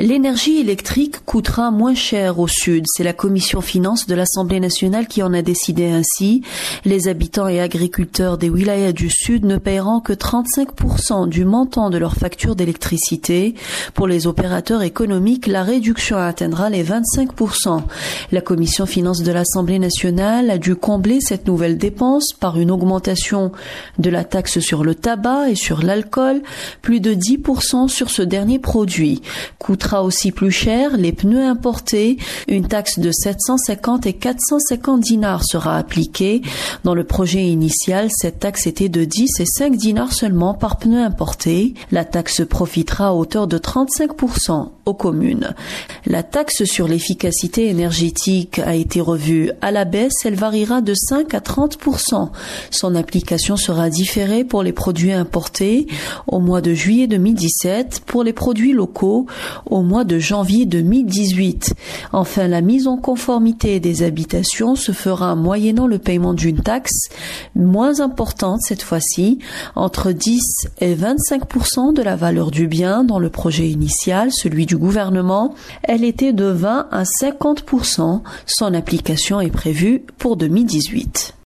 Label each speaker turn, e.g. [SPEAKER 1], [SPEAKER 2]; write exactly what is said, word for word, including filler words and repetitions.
[SPEAKER 1] L'énergie électrique coûtera moins cher au sud. C'est la commission finances de l'Assemblée nationale qui en a décidé ainsi. Les habitants et agriculteurs des wilayas du sud ne paieront que trente-cinq pour cent du montant de leur facture d'électricité. Pour les opérateurs économiques, la réduction atteindra les vingt-cinq pour cent. La commission finances de l'Assemblée nationale a dû combler cette nouvelle dépense par une augmentation de la taxe sur le tabac et sur l'alcool, plus de dix pour cent sur ce dernier produit. Coûtera aussi plus cher les pneus importés. Une taxe de sept cent cinquante et quatre cent cinquante dinars sera appliquée. Dans le projet initial, cette taxe était de dix et cinq dinars seulement par pneu importé. La taxe profitera à hauteur de trente-cinq pour cent aux communes. La taxe sur l'efficacité énergétique a été revue à la baisse. Elle variera de cinq à trente pour cent. Son application sera différée pour les produits importés au mois de juillet deux mille dix-sept, pour les produits locaux au mois de janvier deux mille dix-huit. Enfin, la mise en conformité des habitations se fera moyennant le paiement d'une taxe moins importante cette fois-ci, entre dix et vingt-cinq pour cent de la valeur du bien. Dans le projet initial, celui du gouvernement, elle était de vingt à cinquante pour cent. Son application est prévue pour deux mille dix-huit.